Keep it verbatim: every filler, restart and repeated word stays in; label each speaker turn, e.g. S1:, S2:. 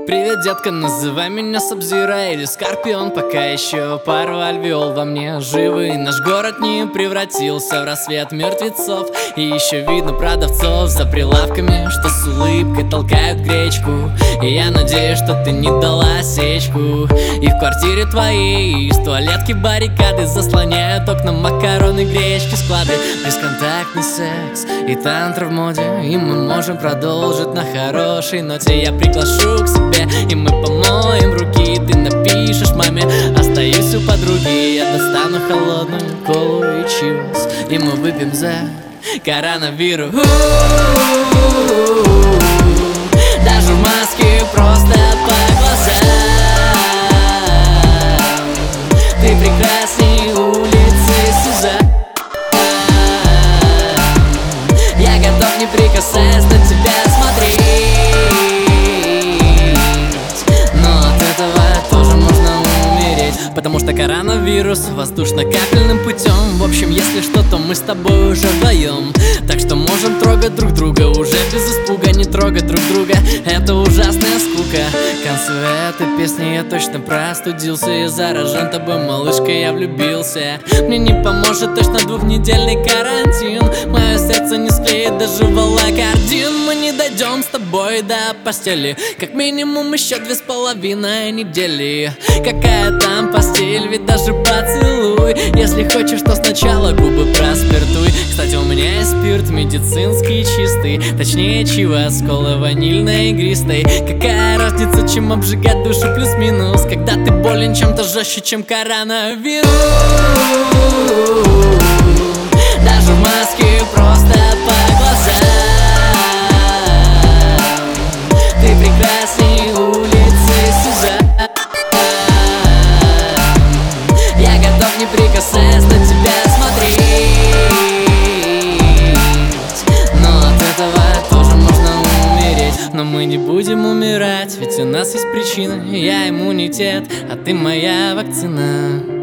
S1: Привет, детка, называй меня Сабзира или Скорпион. Пока еще пару альвеол во мне живы. Наш город не превратился в рассвет мертвецов. И еще видно продавцов за прилавками, что с улыбкой толкают гречку. И я надеюсь, что ты не дала сечку. И в квартире твоей из туалетки баррикады заслоняют окна макароны, гречки, склады. Бесконтактный секс и тантра в моде, и мы можем продолжить на хорошей ноте. Я приглашу к себе, и мы помоем руки. Ты напишешь маме, остаюсь у подруги. Я достану холодную колу и чивос, и мы выпьем за коронавирус. Даже в маске, просто по глазам. Ты прекрасней улицы Сюзан. Я готов, не прикасаясь, на тебя смотреть. Потому что коронавирус воздушно-капельным путем. В общем, если что, то мы с тобой уже вдвоем. Так что можем трогать друг друга уже без испуга. Не трогать друг друга, это ужасная скука. К концу этой песни я точно простудился и заражен тобой, малышка, я влюбился. Мне не поможет точно двухнедельный карантин. Мое сердце не склеит даже волокордин. Мы не дойдем с тобой до постели, как минимум еще две с половиной недели. Какая там постель, ведь даже поцелуй. Если хочешь, то сначала губы проспиртуй. Кстати, у меня есть спирт медицинский чистый, точнее чива с колой ванильной игристой. Какая разница, чем обжигать душу плюс-минус, когда ты болен чем-то жестче, чем коронавирус. Даже в маске, просто по глазам. Ты прекрасней улицы Сюзан. Я готов, не прикасаясь, на тебя смотреть. Но от этого тоже можно умереть. Но мы не будем умирать, ведь у нас есть причина. Я иммунитет, а ты моя вакцина.